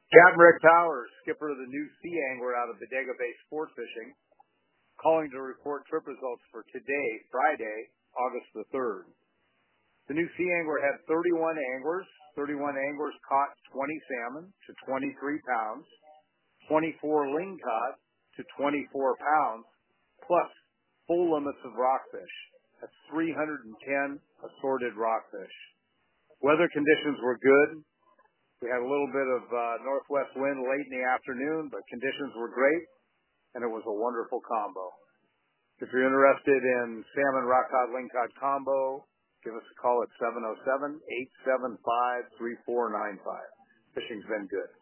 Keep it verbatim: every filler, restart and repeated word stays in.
Captain Rick Powers, skipper of the new Sea Angler out of Bodega Bay Sport Fishing, calling to report trip results for today, Friday, August the third. The new Sea Angler had thirty-one anglers. thirty-one anglers caught twenty salmon to twenty-three pounds, twenty-four ling caught to twenty-four pounds, plus full limits of rockfish. That's three hundred ten assorted rockfish. Weather conditions were good. We had a little bit of uh, northwest wind late in the afternoon, but conditions were great, and it was a wonderful combo. If you're interested in salmon rock cod lingcod combo, give us a call at seven oh seven, eight seven five, three four nine five. Fishing's been good.